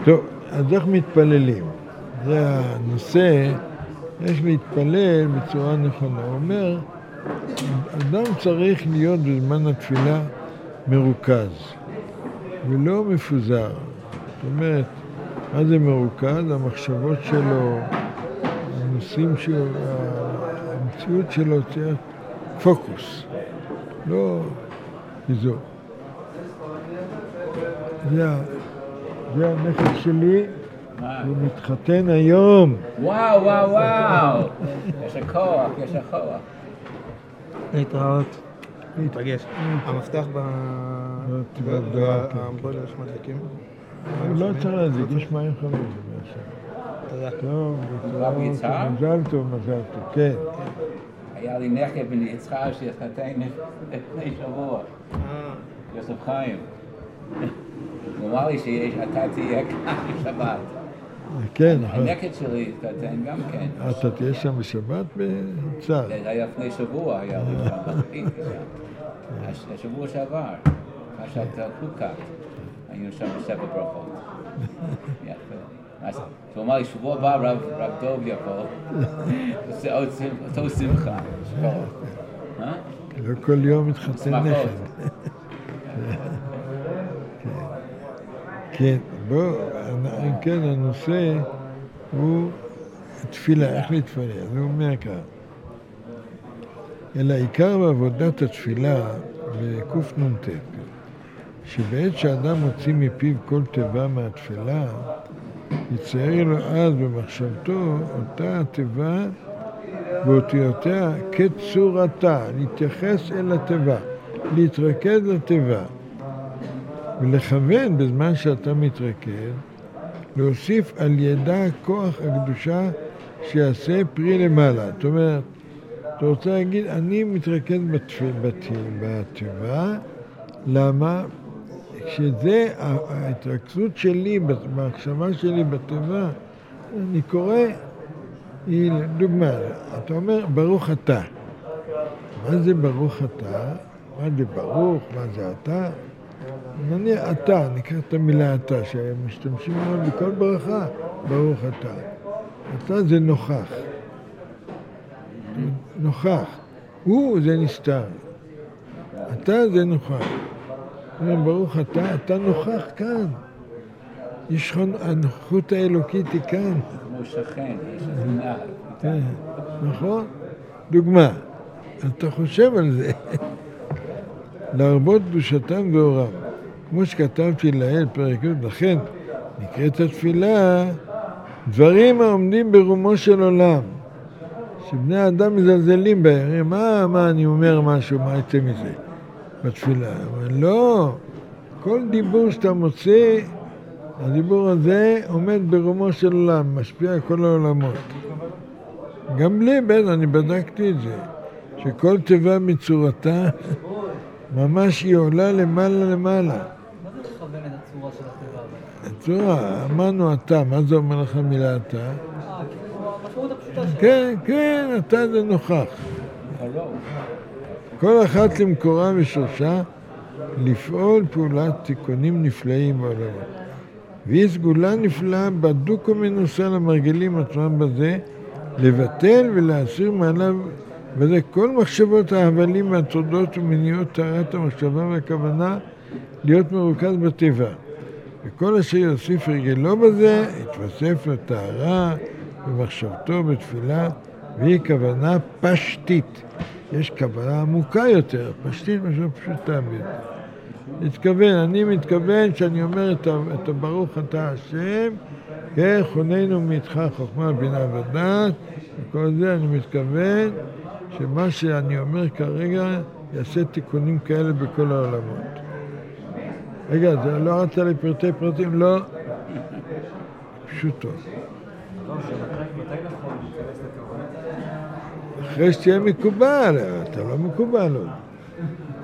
טוב, אז איך מתפללים? זה הנושא, איך להתפלל בצורה נכונה. הוא אומר, אדם צריך להיות בזמן התפילה מרוכז, ולא מפוזר. זאת אומרת, מה זה מרוכז? המחשבות שלו, הנושאים שלו, המציאות שלו צריך פוקוס, לא פיזור. זה הנכד שלי, הוא מתחתן היום. וואו, וואו, וואו. יש הכוח, יש הכוח. להתראות. להתרגש. המפתח בואי יש מדליקים. לא צריך להדליק, יש מים חמים. תודה. טוב, מזל טוב, מזל טוב, כן. היה לי נכד בן יצחק שהתחתן לפני שבוע. יוסף חיים. הוא אמר לי שאתה תהיה כאן בשבת. כן, נכון. הנכד שלי התחתן גם כן. אתה תהיה שם בשבת בצד? זה היה לפני שבוע, היה לי שם. השבוע שעבר, פרשת חוקת, היינו שם בספר ברכות. אז הוא אמר לי, שבוע הבא רב דוב יבוא, עושה אותו שמחה. לא כל יום מתחתן נכד. כן, בואו, אם כן, הנושא הוא תפילה, איך להתפלל? זה אומר כך. אלא עיקר בעבודת התפילה בקנ"ט, שבעת שאדם מוציא מפיו כל תיבה מהתפילה, יצייר לו אז במחשבתו אותה התיבה ואותיותיה כצורתה, להתייחס אל התיבה, להתרכז לתיבה. ולכוון בזמן שאתה מתרכז, להוסיף על ידה כוח הקדושה שיעשה פרי למעלה. זאת אומרת, אתה רוצה להגיד, אני מתרכז בתיבה, למה? כשזה ההתרכזות שלי, בהחשבה שלי בתיבה, אני קורא, דוגמה, אתה אומר, ברוך אתה. מה זה ברוך אתה? מה זה ברוך? מה זה אתה? נניח אתה, נקרא את המילה אתה, שמשתמשים מאוד בכל ברכה, ברוך אתה. אתה זה נוכח. נוכח. הוא זה נסתר. אתה זה נוכח. ברוך אתה נוכח כאן. הנוכחות האלוקית היא כאן. כמו שכן, יש איזה נכון? דוגמה. אתה חושב על זה. להרבות קדושתם ואורם. כמו שכתבתי לעיל פרק י', לכן נקראת התפילה דברים העומדים ברומו של עולם, שבני האדם מזלזלים בהם. מה אני אומר משהו, מה יצא מזה בתפילה? אבל לא, כל דיבור שאתה מוצא, הדיבור הזה עומד ברומו של עולם, משפיע על כל העולמות. גם בלי בן, אני בדקתי את זה, שכל תיבה מצורתה ממש היא עולה למעלה. מה זה לכוון את הצורה של התיבה? הצורה, אמרנו אתה, מה זה אומר לך מילה אתה? כאילו המשמעות הפשוטה שלו. כן, אתה זה נוכח. כל אחת למקורה ושורשה לפעול פעולת תיקונים נפלאים בעולמות. והיא סגולה נפלאה בדוק ומנוסה למרגלים עצמם בזה, לבטל ולהסיר מעליו וזה כל מחשבות ההבלים והתודות ומניעות טהרת המחשבה והכוונה להיות מרוכז בטבע. וכל אשר יוסיף רגלו בזה, יתווסף לטהרה במחשבתו בתפילה, והיא כוונה פשטית. יש כוונה עמוקה יותר, פשטית משהו פשוטה בזה. אני מתכוון שאני אומר את הברוך אתה השם, כן, חוננו מאיתך חוכמה בינה ודעת, וכל זה אני מתכוון שמה שאני אומר כרגע יעשה תיקונים כאלה בכל העולמות. רגע, זה לא רצה לפרטי פרטים? לא. פשוטו. אחרי שתהיה מקובל, אתה לא מקובל עוד.